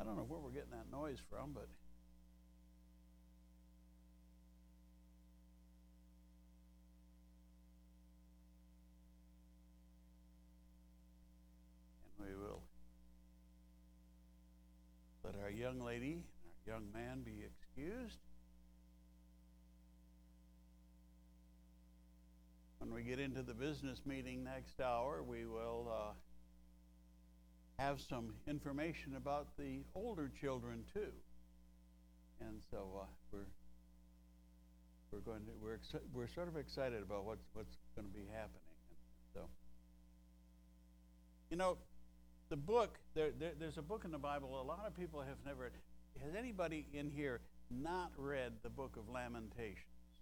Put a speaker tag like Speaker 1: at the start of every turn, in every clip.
Speaker 1: I don't know where we're getting that noise from, but and we will let our young lady and our young man be excused. When we get into the business meeting next hour, we will have some information about the older children too, and so we're sort of excited about what's going to be happening. And so, you know, the book there's a book in the Bible. A lot of people have never. Has anybody in here not read the book of Lamentations?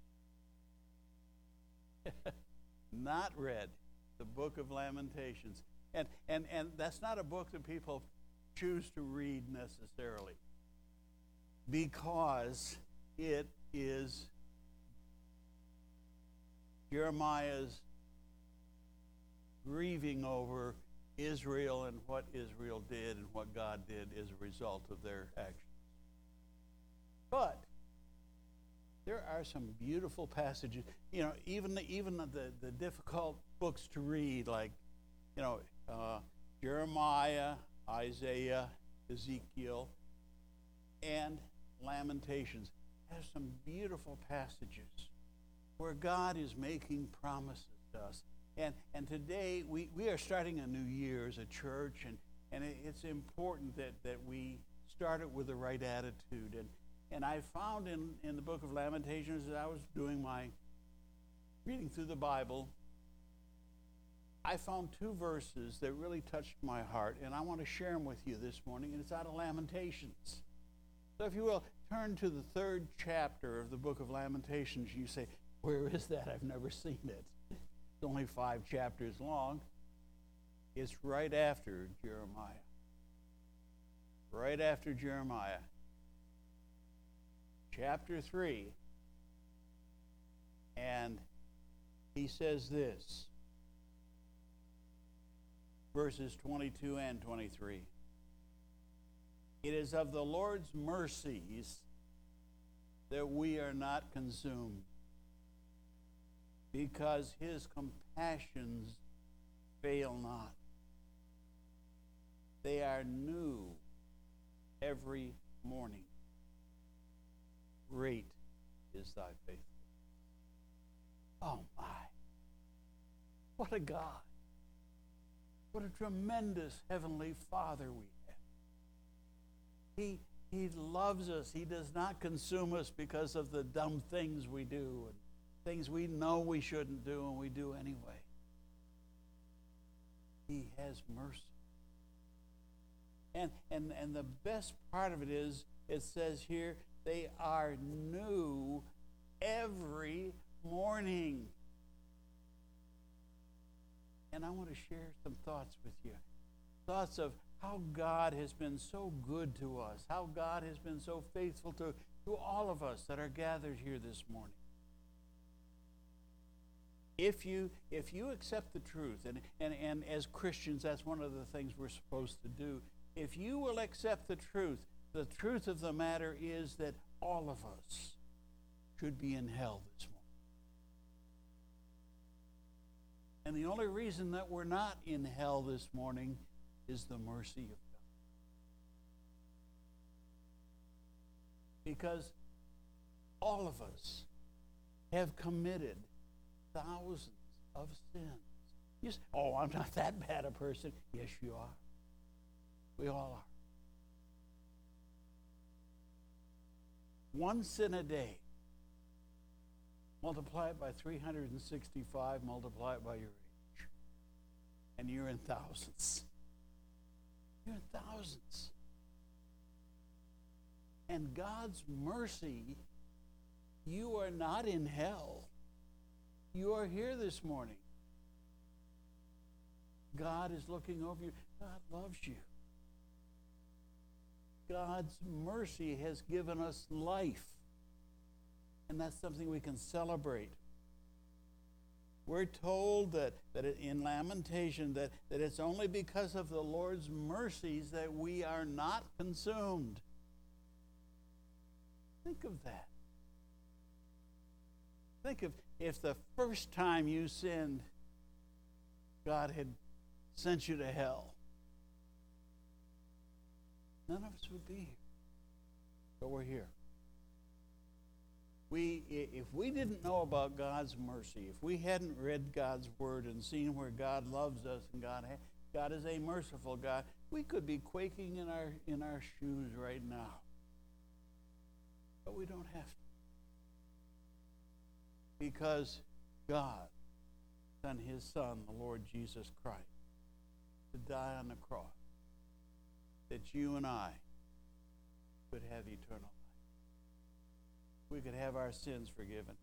Speaker 1: Not read the book of Lamentations. And that's not a book that people choose to read necessarily, because it is Jeremiah's grieving over Israel and what Israel did and what God did as a result of their actions. But there are some beautiful passages. You know, even the difficult books to read, like, you know, Jeremiah, Isaiah, Ezekiel, and Lamentations have some beautiful passages where God is making promises to us. And today we are starting a new year as a church, and it's important that we start it with the right attitude. And I found in the book of Lamentations, as I was doing my reading through the Bible, I found two verses that really touched my heart, and I want to share them with you this morning, and it's out of Lamentations. So if you will, turn to the 3rd chapter of the book of Lamentations. You say, where is that? I've never seen it. It's only 5 chapters long. It's right after Jeremiah. Right after Jeremiah. Chapter 3, and he says this, verses 22 and 23. It is of the Lord's mercies that we are not consumed, because his compassions fail not. They are new every morning. Great is thy faithfulness. Oh my. What a God. What a tremendous Heavenly Father we have. He loves us. He does not consume us because of the dumb things we do and things we know we shouldn't do and we do anyway. He has mercy. And the best part of it is, it says here, they are new every morning. And I want to share some thoughts with you. Thoughts of how God has been so good to us, how God has been so faithful to all of us that are gathered here this morning. If you accept the truth, and as Christians, that's one of the things we're supposed to do. If you will accept the truth of the matter is that all of us should be in hell this morning. And the only reason that we're not in hell this morning is the mercy of God. Because all of us have committed thousands of sins. You say, oh, I'm not that bad a person. Yes, you are. We all are. One sin a day. Multiply it by 365, multiply it by your age. And you're in thousands. You're in thousands. And God's mercy, you are not in hell. You are here this morning. God is looking over you. God loves you. God's mercy has given us life. And that's something we can celebrate. We're told that in Lamentation that it's only because of the Lord's mercies that we are not consumed. Think of that. Think of if the first time you sinned, God had sent you to hell. None of us would be here. But we're here. If we didn't know about God's mercy, if we hadn't read God's word and seen where God loves us and God is a merciful God, we could be quaking in our shoes right now. But we don't have to. Because God sent his Son, the Lord Jesus Christ, to die on the cross, that you and I could have eternal life. We could have our sins forgiven.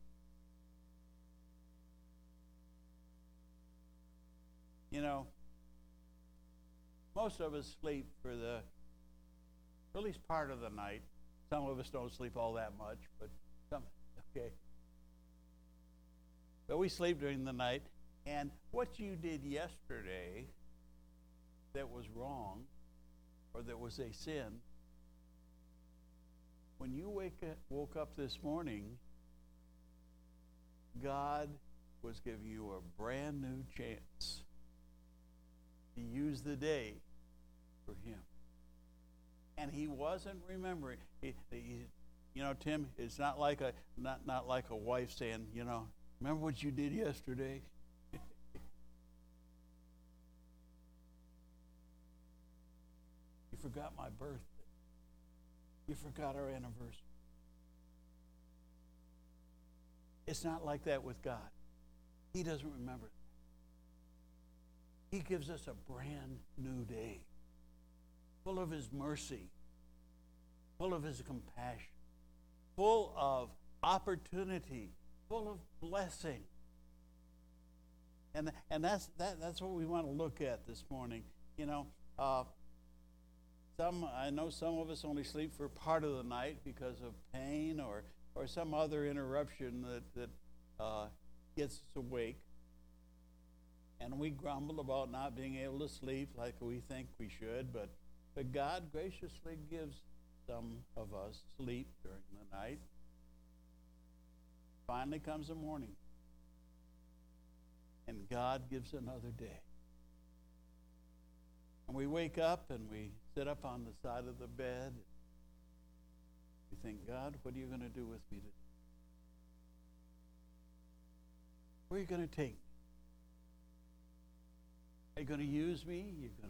Speaker 1: You know, most of us sleep for at least part of the night. Some of us don't sleep all that much, but some, okay. But we sleep during the night, and what you did yesterday that was wrong or that was a sin, when you woke up this morning, God was giving you a brand new chance to use the day for him. And he wasn't remembering. You know, Tim, it's not like a wife saying, you know, remember what you did yesterday? You forgot my birthday. You forgot our anniversary. It's not like that with God. He doesn't remember. He gives us a brand new day, full of his mercy, full of his compassion, full of opportunity, full of blessing. And that's what we want to look at this morning. You know, I know some of us only sleep for part of the night because of pain or some other interruption that gets us awake. And we grumble about not being able to sleep like we think we should, but God graciously gives some of us sleep during the night. Finally comes the morning, and God gives another day. And we wake up and we sit up on the side of the bed. We think, God, what are you going to do with me today? Where are you going to take me? Are you going to use me?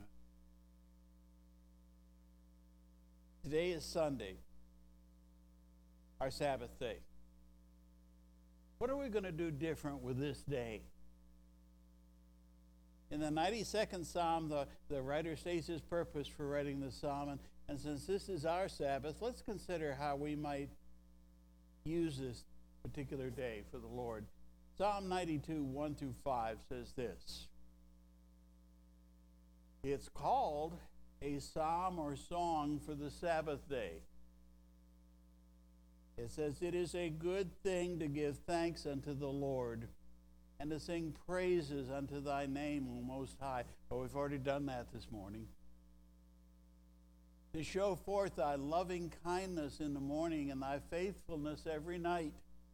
Speaker 1: Today is Sunday, our Sabbath day. What are we going to do different with this day? In the 92nd Psalm, the writer states his purpose for writing this psalm. And since this is our Sabbath, let's consider how we might use this particular day for the Lord. Psalm 92, 1 through 5 says this. It's called a psalm or song for the Sabbath day. It says, it is a good thing to give thanks unto the Lord and to sing praises unto thy name, O Most High. Oh, we've already done that this morning. To show forth thy loving kindness in the morning and thy faithfulness every night.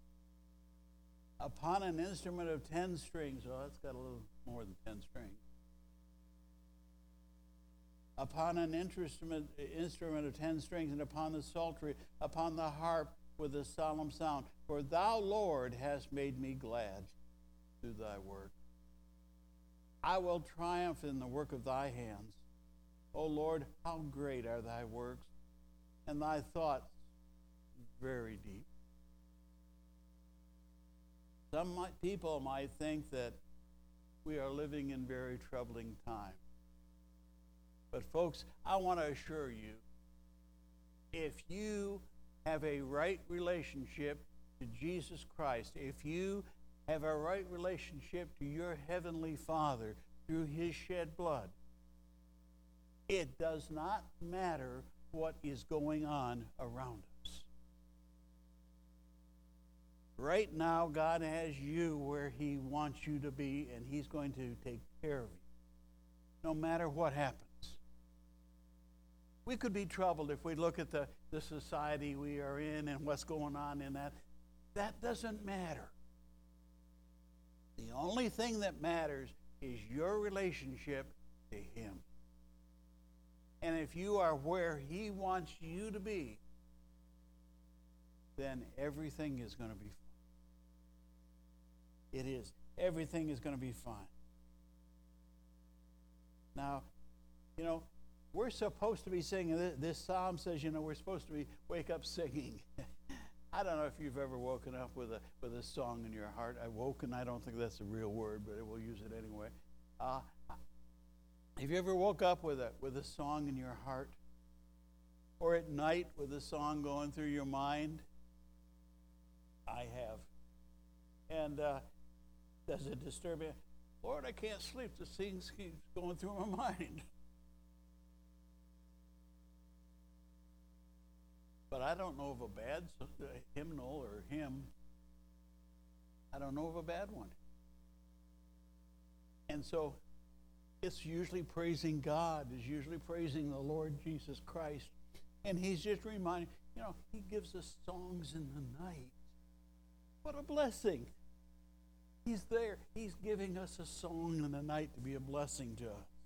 Speaker 1: Upon an instrument of 10 strings. Oh, that's got a little more than 10 strings. Upon an instrument of 10 strings, and upon the psaltery, upon the harp with a solemn sound. For thou, Lord, hast made me glad through thy work. I will triumph in the work of thy hands. O Lord, how great are thy works, and thy thoughts very deep. Some people might think that we are living in very troubling times. But folks, I want to assure you, if you have a right relationship to Jesus Christ, if you have a right relationship to your Heavenly Father through his shed blood, it does not matter what is going on around us. Right now, God has you where He wants you to be, and He's going to take care of you, no matter what happens. We could be troubled if we look at the society we are in and what's going on in that. That doesn't matter. The only thing that matters is your relationship to Him. And if you are where He wants you to be, then everything is going to be fine. It is. Everything is going to be fine. Now, we're supposed to be singing. This psalm says, we're supposed to wake up singing. I don't know if you've ever woken up with a song in your heart. I don't think that's a real word, but we'll use it anyway. Have you ever woke up with a song in your heart? Or at night with a song going through your mind? I have. And does it disturb you? Lord, I can't sleep. The song keeps going through my mind. But I don't know of a bad hymnal or hymn. I don't know of a bad one. And so it's usually praising God, is usually praising the Lord Jesus Christ. And He's just reminding, He gives us songs in the night. What a blessing. He's there. He's giving us a song in the night to be a blessing to us.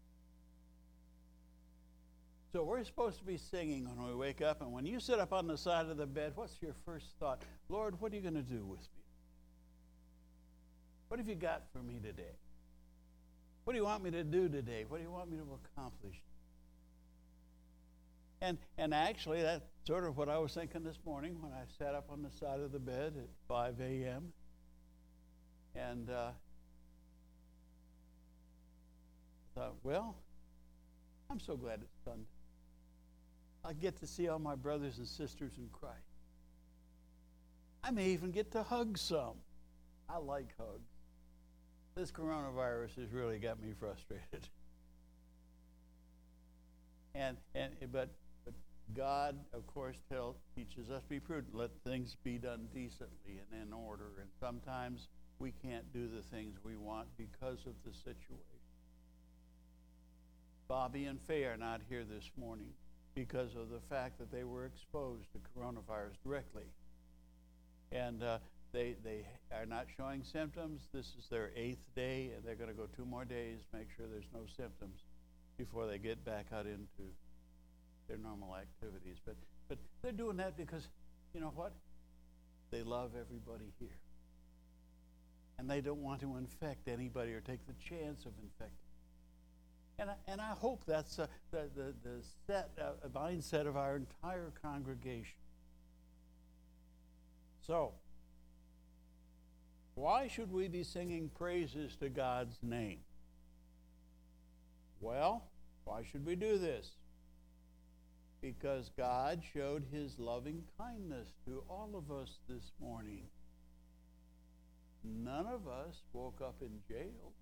Speaker 1: So we're supposed to be singing when we wake up. And when you sit up on the side of the bed, what's your first thought? Lord, what are you going to do with me? What have you got for me today? What do you want me to do today? What do you want me to accomplish? And actually, that's sort of what I was thinking this morning when I sat up on the side of the bed at 5 a.m. And I thought, well, I'm so glad it's Sunday. I get to see all my brothers and sisters in Christ. I may even get to hug some. I like hugs. This coronavirus has really got me frustrated. But God, of course, teaches us to be prudent. Let things be done decently and in order. And sometimes we can't do the things we want because of the situation. Bobby and Faye are not here this morning because of the fact that they were exposed to coronavirus directly. And they are not showing symptoms. This is their 8th day, and they're going to go 2 more days, make sure there's no symptoms before they get back out into their normal activities. But they're doing that because, you know what? They love everybody here. And they don't want to infect anybody or take the chance of infecting. And I hope that's the mindset of our entire congregation. So, why should we be singing praises to God's name? Well, why should we do this? Because God showed His loving kindness to all of us this morning. None of us woke up in jail.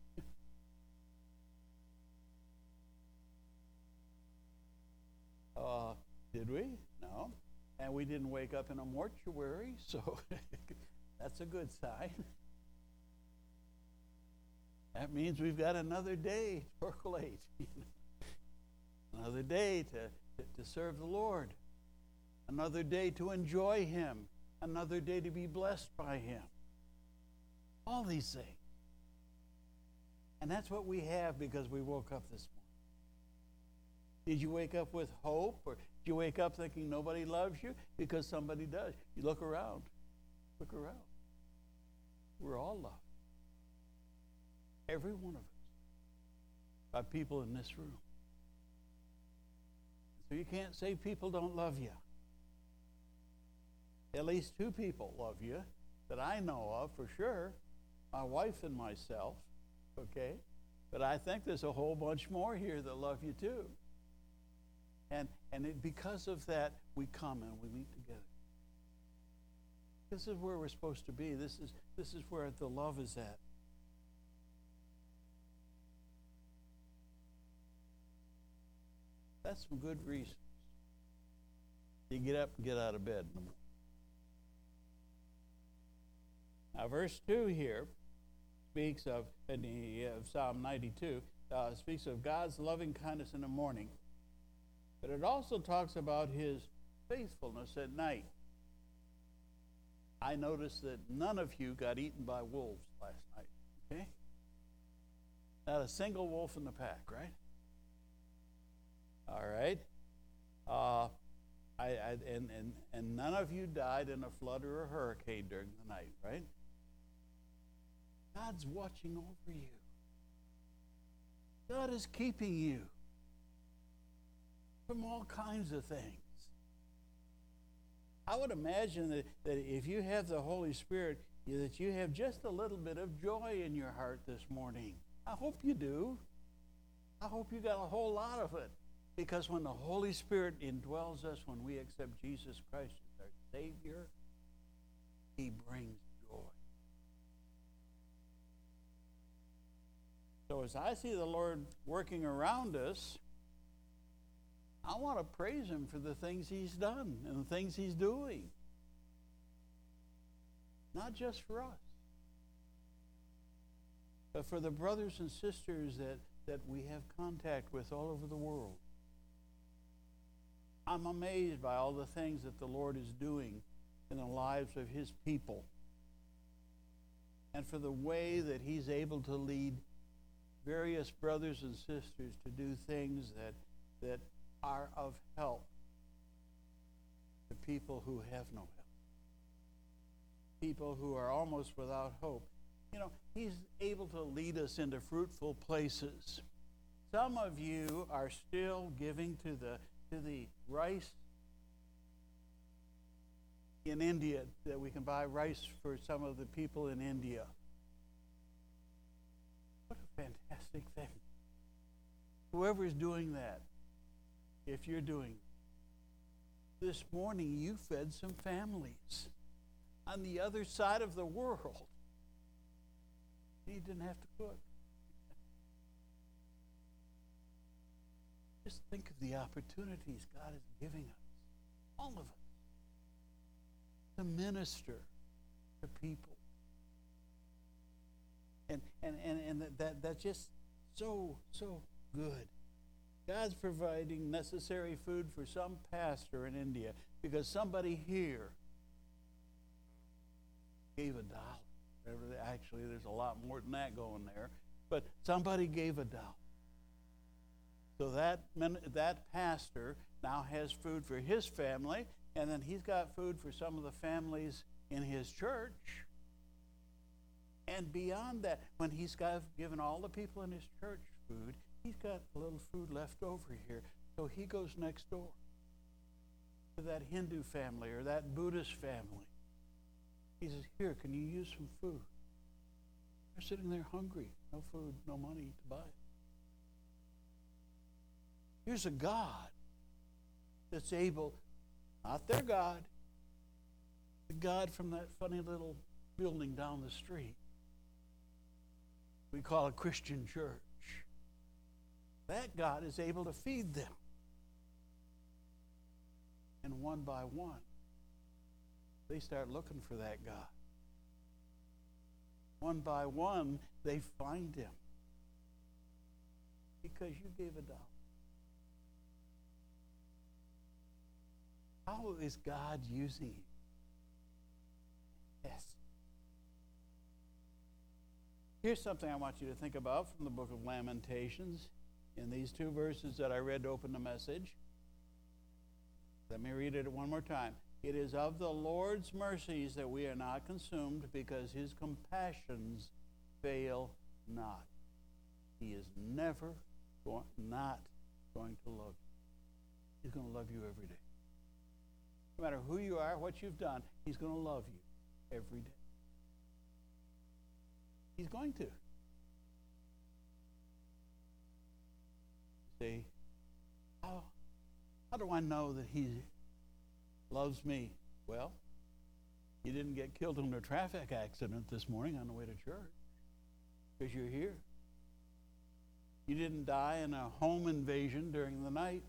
Speaker 1: Did we? No. And we didn't wake up in a mortuary, so that's a good sign. That means we've got another day to percolate. Another day to serve the Lord. Another day to enjoy Him. Another day to be blessed by Him. All these things. And that's what we have because we woke up this morning. Did you wake up with hope, or did you wake up thinking nobody loves you? Because somebody does. You look around. Look around. We're all loved. Every one of us. By people in this room. So you can't say people don't love you. At least 2 people love you that I know of for sure. My wife and myself. Okay? But I think there's a whole bunch more here that love you too. And because of that, we come and we meet together. This is where we're supposed to be. This is where the love is at. That's some good reasons. You get up and get out of bed in the morning. Now, verse 2 here speaks of, Psalm 92, speaks of God's loving kindness in the morning. But it also talks about his faithfulness at night. I noticed that none of you got eaten by wolves last night, okay? Not a single wolf in the pack, right? All right. And none of you died in a flood or a hurricane during the night, right? God's watching over you. God is keeping you from all kinds of things. I would imagine that if you have the Holy Spirit, that you have just a little bit of joy in your heart this morning. I hope you do. I hope you got a whole lot of it. Because when the Holy Spirit indwells us, when we accept Jesus Christ as our Savior, he brings joy. So as I see the Lord working around us, I want to praise him for the things he's done and the things he's doing. Not just for us, but for the brothers and sisters that we have contact with all over the world. I'm amazed by all the things that the Lord is doing in the lives of his people, and for the way that he's able to lead various brothers and sisters to do things that are of help to people who have no help, people who are almost without hope. You know, he's able to lead us into fruitful places. Some of you are still giving to the rice in India, that we can buy rice for some of the people in India. What a fantastic thing. Whoever's doing that, if you're doing it, this morning you fed some families on the other side of the world. You didn't have to cook. Just think of the opportunities God is giving us, all of us, to minister to people. And that's just so good. God's providing necessary food for some pastor in India because somebody here gave $1. Actually, there's a lot more than that going there. But somebody gave $1. So that pastor now has food for his family, and then he's got food for some of the families in his church. And beyond that, when he's given all the people in his church food, he's got a little food left over here. So he goes next door to that Hindu family or that Buddhist family. He says, here, can you use some food? They're sitting there hungry, no food, no money to buy it. Here's a God that's able, not their God, the God from that funny little building down the street. We call it Christian church. That God is able to feed them. And one by one, they start looking for that God. One by one, they find him. Because you gave $1. How is God using you? Yes. Here's something I want you to think about from the book of Lamentations in these 2 verses that I read to open the message. Let me read it one more time. It is of the Lord's mercies that we are not consumed, because his compassions fail not. He is never not going to love you. He's going to love you every day. No matter who you are, what you've done, he's going to love you every day. He's going to. You say, how do I know that he loves me? Well, you didn't get killed in a traffic accident this morning on the way to church because you're here. You didn't die in a home invasion during the night.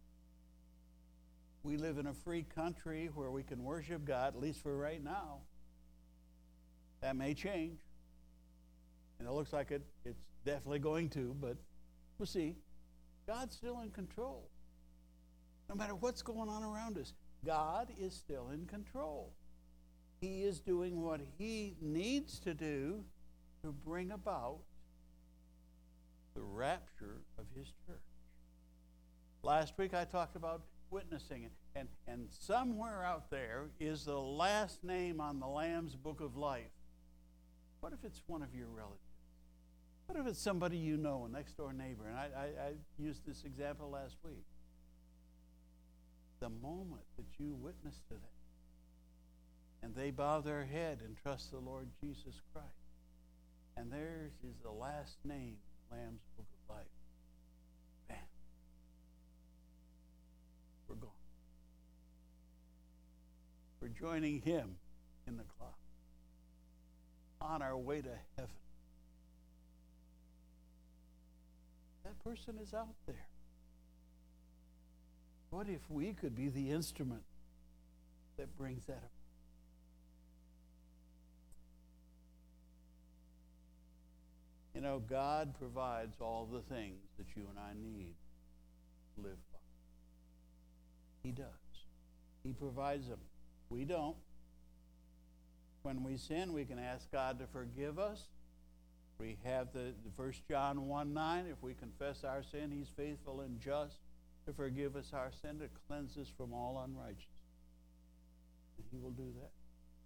Speaker 1: We live in a free country where we can worship God, at least for right now. That may change. And it looks like it's definitely going to, but we'll see. God's still in control. No matter what's going on around us, God is still in control. He is doing what he needs to do to bring about the rapture of his church. Last week I talked about witnessing, and somewhere out there is the last name on the Lamb's Book of Life. What if it's one of your relatives? What if it's somebody you know, a next-door neighbor? And I used this example last week. The moment that you witness to them, and they bow their head and trust the Lord Jesus Christ, and theirs is the last name in the Lamb's Book of Life, bam, we're gone. We're joining him in the cloud, on our way to heaven. That person is out there. What if we could be the instrument that brings that about? You know, God provides all the things that you and I need to live by. He does. He provides them. We don't. When we sin, we can ask God to forgive us. We have the 1 John 1:9. If we confess our sin, he's faithful and just to forgive us our sin, to cleanse us from all unrighteousness. And he will do that.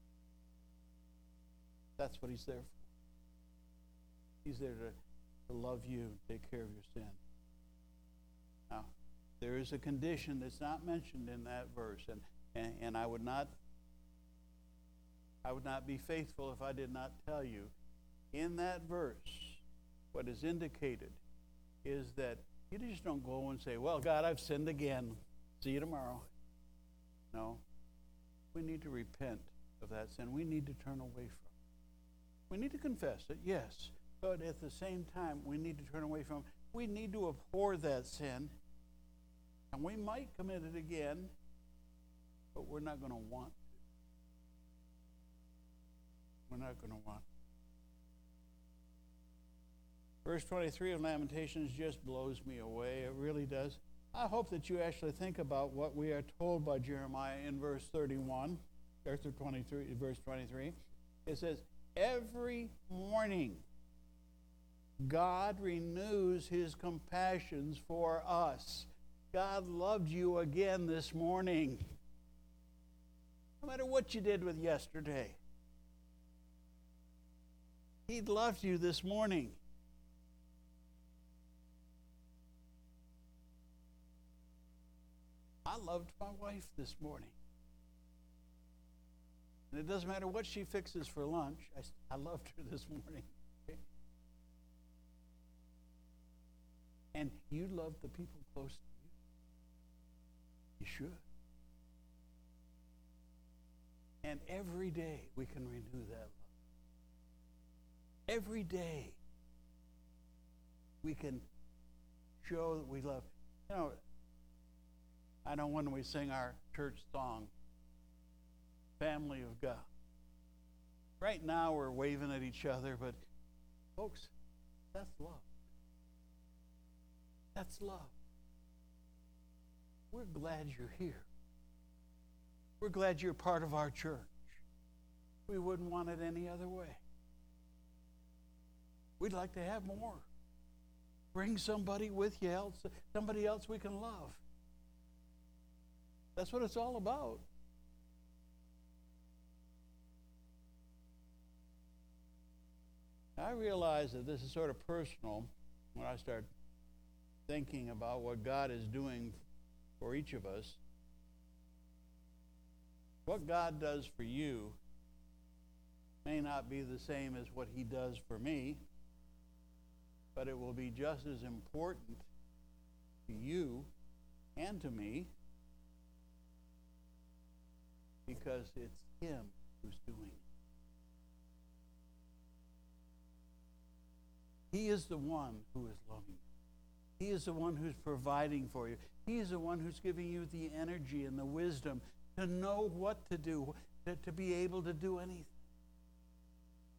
Speaker 1: That's what he's there for. He's there to love you, take care of your sin. Now, there is a condition that's not mentioned in that verse, and I would not be faithful if I did not tell you. In that verse, what is indicated is that you just don't go and say, well, God, I've sinned again. See you tomorrow. No. We need to repent of that sin. We need to turn away from it. We need to confess it, yes. But at the same time, we need to turn away from it. We need to abhor that sin. And we might commit it again, but we're not going to want to. We're not going to want to. Verse 23 of Lamentations just blows me away. It really does. I hope that you actually think about what we are told by Jeremiah in verse 31, verse 23. It says, every morning God renews his compassions for us. God loved you again this morning. No matter what you did with yesterday, he loved you this morning. I loved my wife this morning. And it doesn't matter what she fixes for lunch. I loved her this morning. Okay? And you love the people close to you. You should. And every day we can renew that love. Every day we can show that we love. You know, I know when we sing our church song, Family of God. Right now we're waving at each other, but folks, that's love. That's love. We're glad you're here. We're glad you're part of our church. We wouldn't want it any other way. We'd like to have more. Bring somebody with you else, somebody else we can love. That's what it's all about. I realize that this is sort of personal when I start thinking about what God is doing for each of us. What God does for you may not be the same as what he does for me, but it will be just as important to you and to me, because it's him who's doing it. He is the one who is loving you. He is the one who's providing for you. He is the one who's giving you the energy and the wisdom to know what to do, to be able to do anything.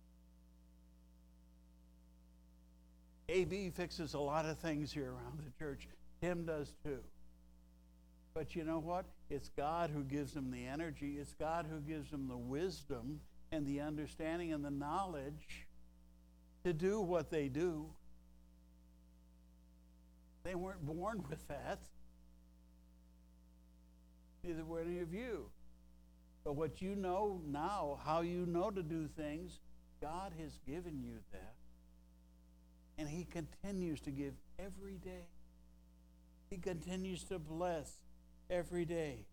Speaker 1: AB fixes a lot of things here around the church. Tim does too. But you know what? It's God who gives them the energy. It's God who gives them the wisdom and the understanding and the knowledge to do what they do. They weren't born with that. Neither were any of you. But what you know now, how you know to do things, God has given you that. And He continues to give every day. He continues to bless every day.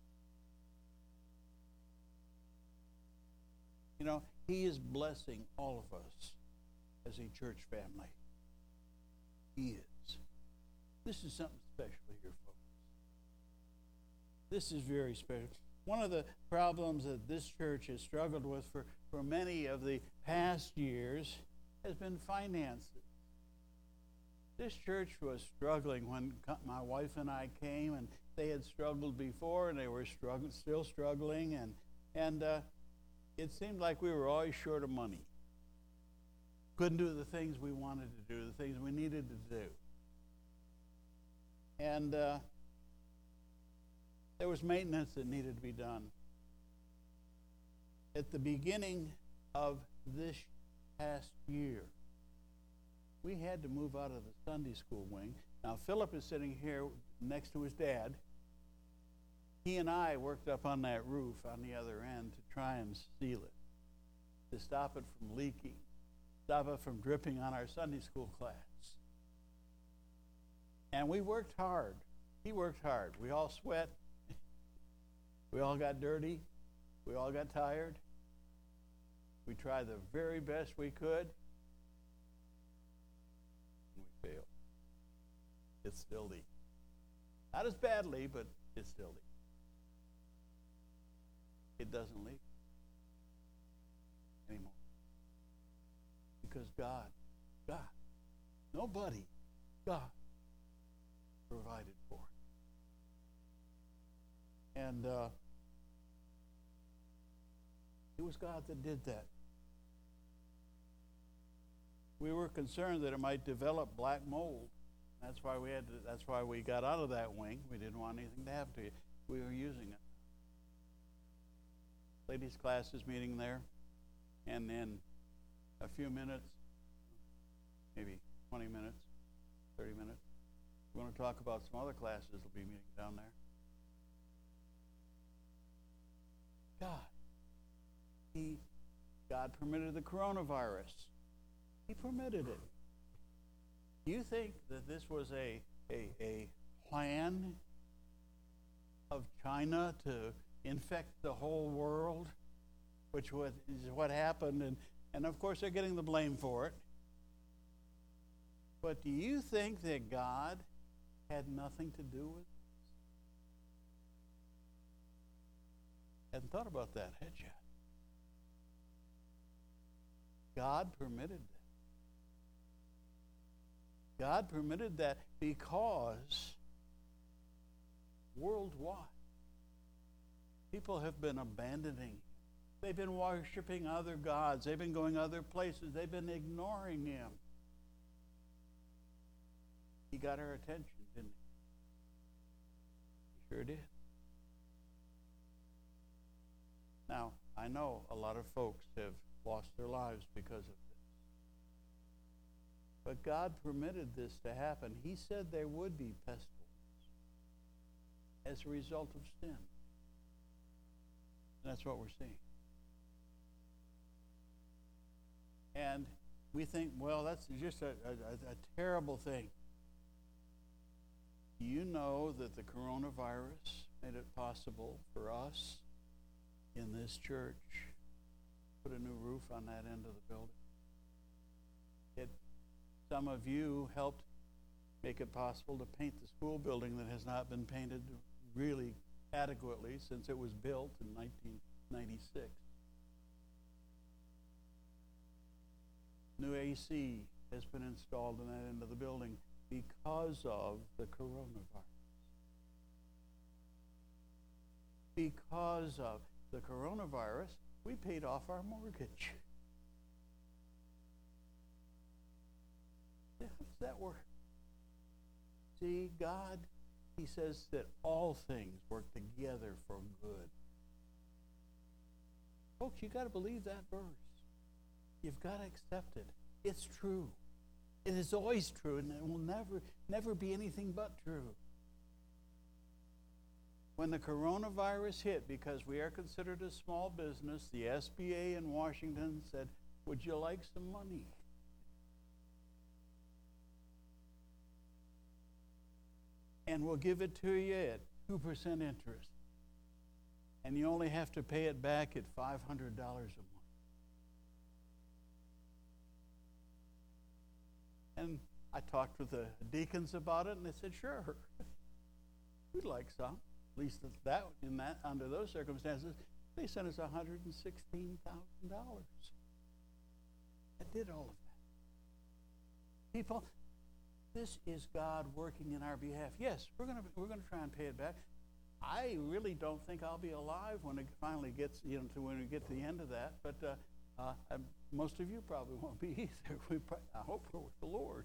Speaker 1: You know, He is blessing all of us as a church family. He is. This is something special here, folks. This is very special. One of the problems that this church has struggled with for many of the past years has been finances. This church was struggling when my wife and I came, and they had struggled before, and they were still struggling, and it seemed like we were always short of money. Couldn't do the things we wanted to do, the things we needed to do. And there was maintenance that needed to be done. At the beginning of this past year, we had to move out of the Sunday school wing. Now, Philip is sitting here next to his dad. He and I worked up on that roof on the other end to try and seal it, to stop it from leaking, stop it from dripping on our Sunday school class. And we worked hard. He worked hard. We all sweat. We all got dirty. We all got tired. We tried the very best we could. We failed. It's still leaking. Not as badly, but it's still leaking. It doesn't leak anymore. Because God, nobody, God provided for it. And it was God that did that. We were concerned that it might develop black mold. That's why we got out of that wing. We didn't want anything to happen to you. We were using it. Ladies' class is meeting there, and in a few minutes, maybe 20 minutes, 30 minutes, we're going to talk about some other classes that will be meeting down there. God permitted the coronavirus. He permitted it. Do you think that this was a plan of China to infect the whole world, which is what happened, and of course they're getting the blame for it. But do you think that God had nothing to do with this? Hadn't thought about that, had you? God permitted that. God permitted that because worldwide, people have been abandoning. They've been worshiping other gods. They've been going other places. They've been ignoring Him. He got our attention, didn't He? He sure did. Now, I know a lot of folks have lost their lives because of this. But God permitted this to happen. He said there would be pestilence as a result of sin. And that's what we're seeing. And we think, well, that's just a terrible thing. Do you know that the coronavirus made it possible for us in this church to put a new roof on that end of the building? Some of you helped make it possible to paint the school building that has not been painted really adequately since it was built in 1996. New AC has been installed in that end of the building because of the coronavirus. Because of the coronavirus, we paid off our mortgage. How does that work? See, God, he says that all things work together for good. Folks, you got to believe that verse. You've got to accept it. It's true. It is always true, and it will never be anything but true. When the coronavirus hit, because we are considered a small business, the SBA in Washington said, "Would you like some money?" And we'll give it to you at 2% interest. And you only have to pay it back at $500 a month. And I talked with the deacons about it, and they said, "Sure, we'd like some." At least under those circumstances, they sent us $116,000. That did all of that. People, this is God working in our behalf. Yes, we're going to try and pay it back. I really don't think I'll be alive when it finally gets, to when we get to the end of that. But most of you probably won't be either. I hope we're with the Lord.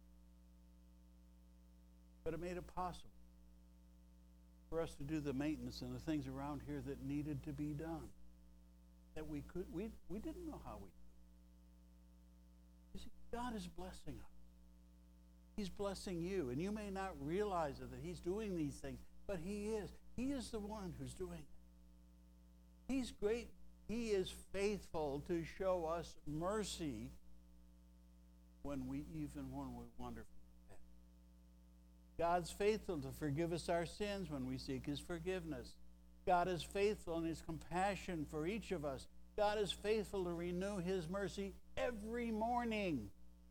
Speaker 1: But it made it possible for us to do the maintenance and the things around here that needed to be done. That we didn't know how we do. You see, God is blessing us. He's blessing you, and you may not realize it, that he's doing these things, but he is. He is the one who's doing it. He's great. He is faithful to show us mercy when we wander from the path. God's faithful to forgive us our sins when we seek his forgiveness. God is faithful in his compassion for each of us. God is faithful to renew his mercy every morning.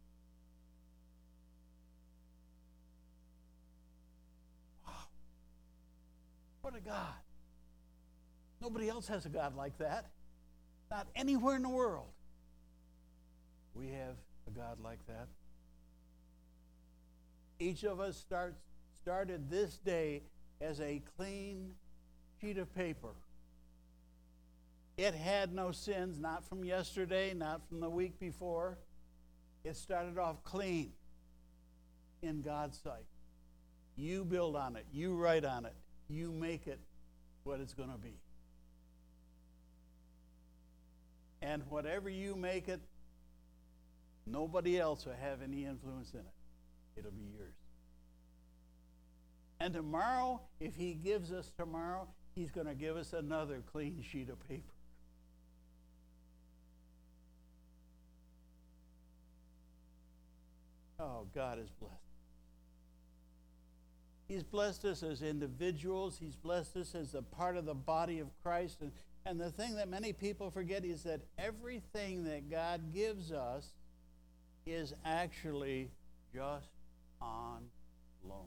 Speaker 1: Wow. What a God. Nobody else has a God like that. Not anywhere in the world. We have a God like that. Each of us started this day as a clean sheet of paper. It had no sins, not from yesterday, not from the week before. It started off clean in God's sight. You build on it. You write on it. You make it what it's going to be. And whatever you make it, nobody else will have any influence in it. It'll be yours. And tomorrow, if he gives us tomorrow, he's going to give us another clean sheet of paper. Oh, God is blessed. He's blessed us as individuals. He's blessed us as a part of the body of Christ. And the thing that many people forget is that everything that God gives us is actually just on loan.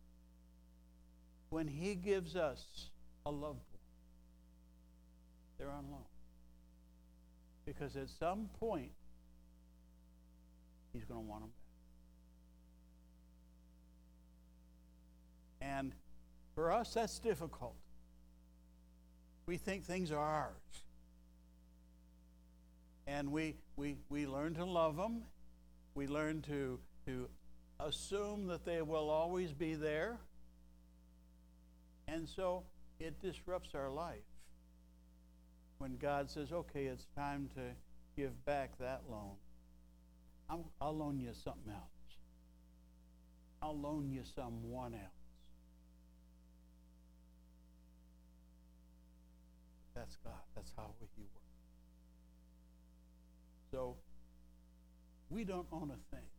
Speaker 1: When he gives us a loved one, they're on loan. Because at some point, he's going to want them back. And for us, that's difficult. We think things are ours. And we learn to love them. We learn to assume that they will always be there. And so it disrupts our life when God says, okay, it's time to give back that loan. I'll loan you something else. I'll loan you someone else. That's God. That's how he works. So we don't own a thing.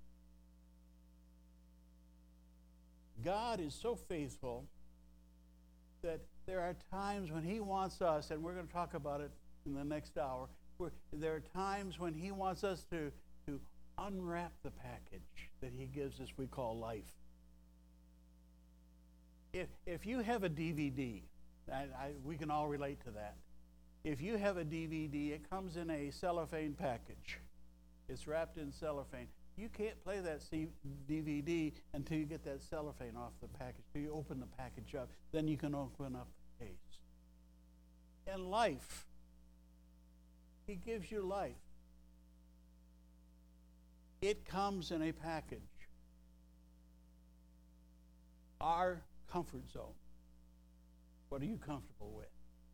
Speaker 1: God is so faithful that there are times when he wants us, and we're going to talk about it in the next hour, there are times when he wants us to unwrap the package that he gives us we call life. If you have a DVD, we can all relate to that. If you have a DVD, it comes in a cellophane package. It's wrapped in cellophane. You can't play that DVD until you get that cellophane off the package, until you open the package up. Then you can open up the case. In life, he gives you life. It comes in a package. Our comfort zone. What are you comfortable with?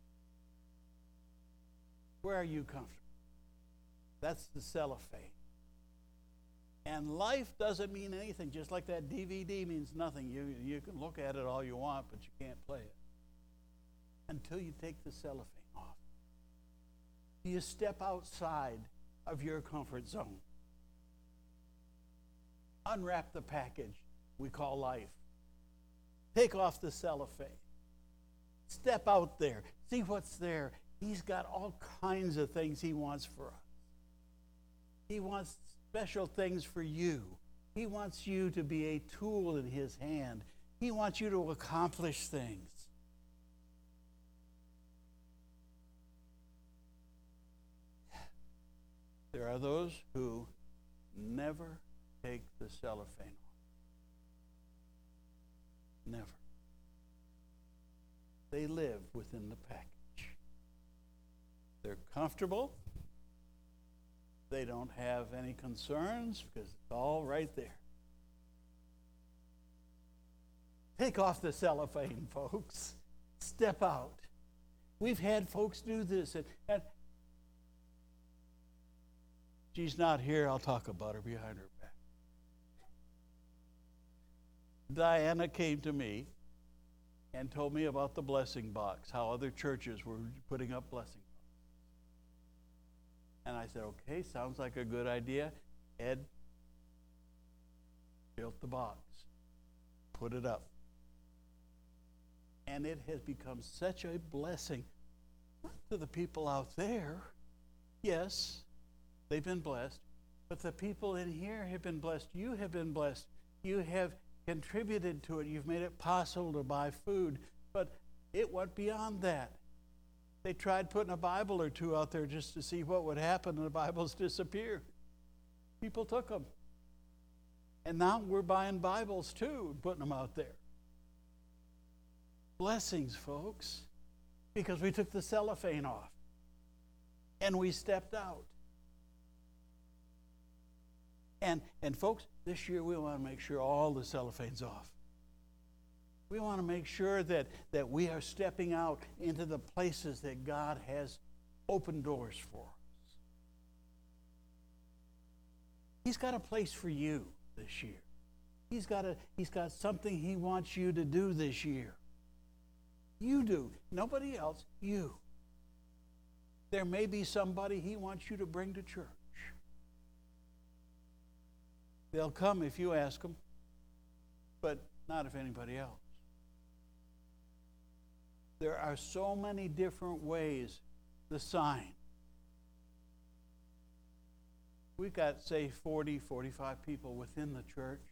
Speaker 1: Where are you comfortable? That's the cellophane. And life doesn't mean anything, just like that DVD means nothing. You can look at it all you want, but you can't play it until you take the cellophane off. You step outside of your comfort zone. Unwrap the package we call life. Take off the cellophane. Step out there. See what's there. He's got all kinds of things he wants for us. He wants special things for you. He wants you to be a tool in his hand. He wants you to accomplish things. There are those who never take the cellophane off. Never. They live within the package. They're comfortable. They don't have any concerns because it's all right there. Take off the cellophane, folks. Step out. We've had folks do this. And she's not here. I'll talk about her behind her back. Diana came to me and told me about the blessing box, how other churches were putting up blessing boxes. And I said, okay, sounds like a good idea. Ed built the box, put it up. And it has become such a blessing, not to the people out there. Yes, they've been blessed. But the people in here have been blessed. You have been blessed. You have contributed to it. You've made it possible to buy food. But it went beyond that. They tried putting a Bible or two out there just to see what would happen, and the Bibles disappeared. People took them. And now we're buying Bibles too and putting them out there. Blessings, folks, because we took the cellophane off and we stepped out. And folks, this year we want to make sure all the cellophane's off. We want to make sure that we are stepping out into the places that God has opened doors for us. He's got a place for you this year. He's got something he wants you to do this year. You do. Nobody else, you. There may be somebody he wants you to bring to church. They'll come if you ask them, but not if anybody else. There are so many different ways the sign. We've got, say, 40, 45 people within the church.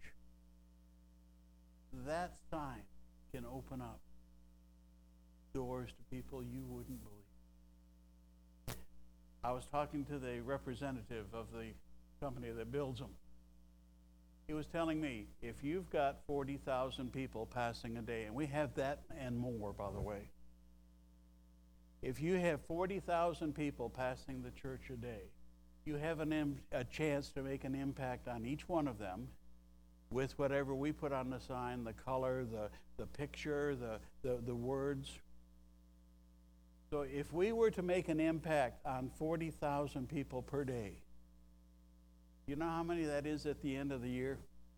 Speaker 1: That sign can open up doors to people you wouldn't believe. I was talking to the representative of the company that builds them. He was telling me, if you've got 40,000 people passing a day, and we have that and more, by the way. If you have 40,000 people passing the church a day, you have a chance to make an impact on each one of them with whatever we put on the sign, the color, the picture, the words. So if we were to make an impact on 40,000 people per day, you know how many that is at the end of the year?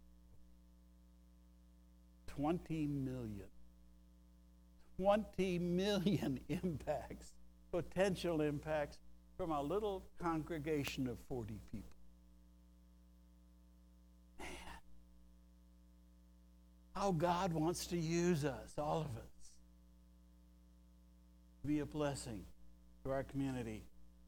Speaker 1: 20 million. 20 million impacts, potential impacts from a little congregation of 40 people. Man, how God wants to use us, all of us, to be a blessing to our community.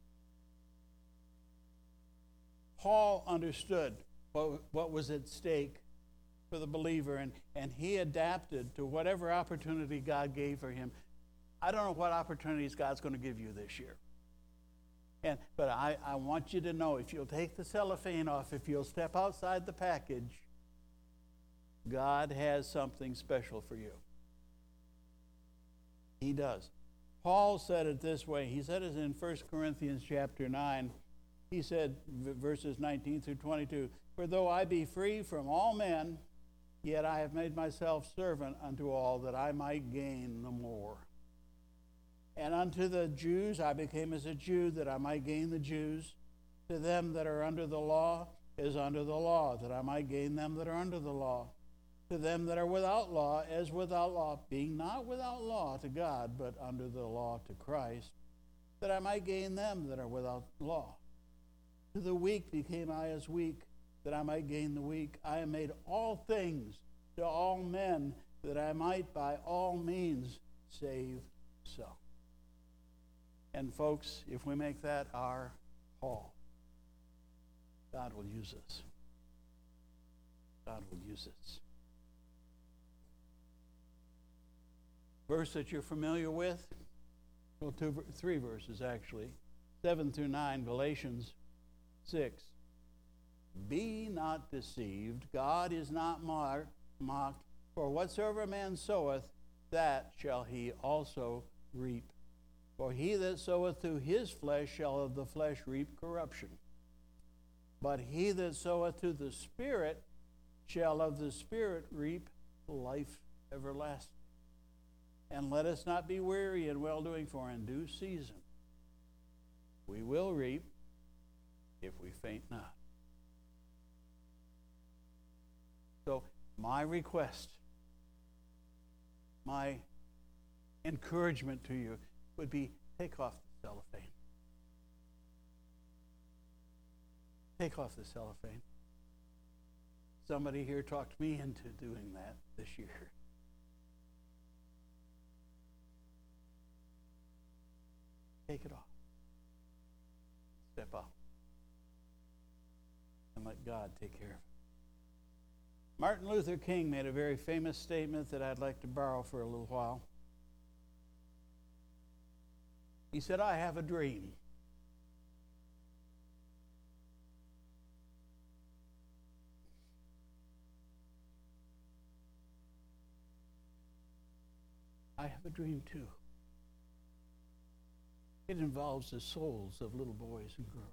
Speaker 1: Paul understood what was at stake for the believer, and he adapted to whatever opportunity God gave for him. I don't know what opportunities God's going to give you this year. But I want you to know, if you'll take the cellophane off, if you'll step outside the package, God has something special for you. He does. Paul said it this way. He said it in 1 Corinthians chapter 9. He said, verses 19 through 22, "For though I be free from all men Yet I have made myself servant unto all, that I might gain the more. And unto the Jews I became as a Jew, that I might gain the Jews. To them that are under the law as under the law, that I might gain them that are under the law. To them that are without law as without law, being not without law to God, but under the law to Christ, that I might gain them that are without law. To the weak became I as weak, that I might gain the weak. I am made all things to all men, that I might by all means save some. And folks, if we make that our call, God will use us. God will use us. Verse that you're familiar with, well, three verses actually, 7 through 9, Galatians 6. Be not deceived, God is not mocked, for whatsoever a man soweth, that shall he also reap. For he that soweth to his flesh shall of the flesh reap corruption. But he that soweth to the Spirit shall of the Spirit reap life everlasting. And let us not be weary in well-doing, for in due season we will reap if we faint not. So my request, my encouragement to you would be, take off the cellophane. Take off the cellophane. Somebody here talked me into doing that this year. Take it off. Step out. And let God take care of it. Martin Luther King made a very famous statement that I'd like to borrow for a little while. He said, I have a dream. I have a dream too. It involves the souls of little boys and girls,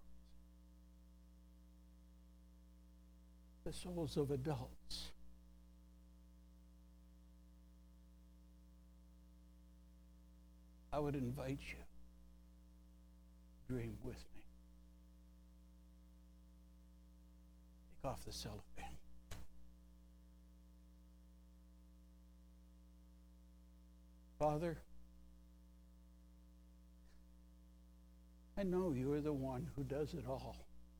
Speaker 1: the souls of adults. I would invite you to dream with me. Take off the cellophane. Father, I know you are the one who does it all.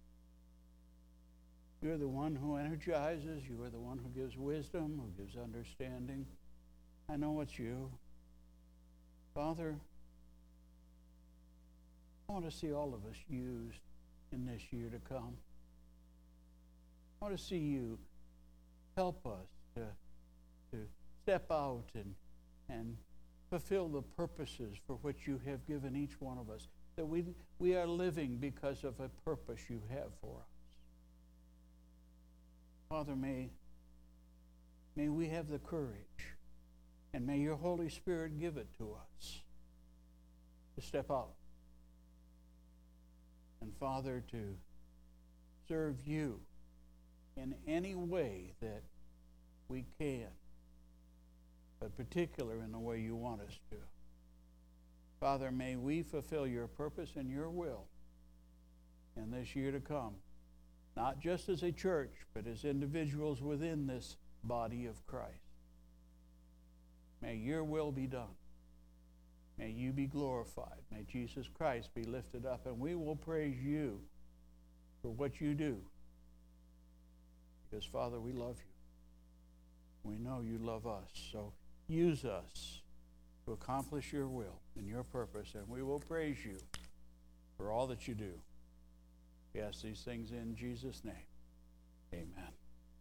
Speaker 1: You're the one who energizes. You are the one who gives wisdom, who gives understanding. I know it's you. Father, I want to see all of us used in this year to come. I want to see you help us to step out and fulfill the purposes for which you have given each one of us, that we are living because of a purpose you have for us. Father, may we have the courage, and may your Holy Spirit give it to us to step out. And Father, to serve you in any way that we can, but particularly in the way you want us to. Father, may we fulfill your purpose and your will in this year to come, not just as a church, but as individuals within this body of Christ. May your will be done. May you be glorified. May Jesus Christ be lifted up, and we will praise you for what you do. Because, Father, we love you. We know you love us. So use us to accomplish your will and your purpose, and we will praise you for all that you do. We ask these things in Jesus' name. Amen.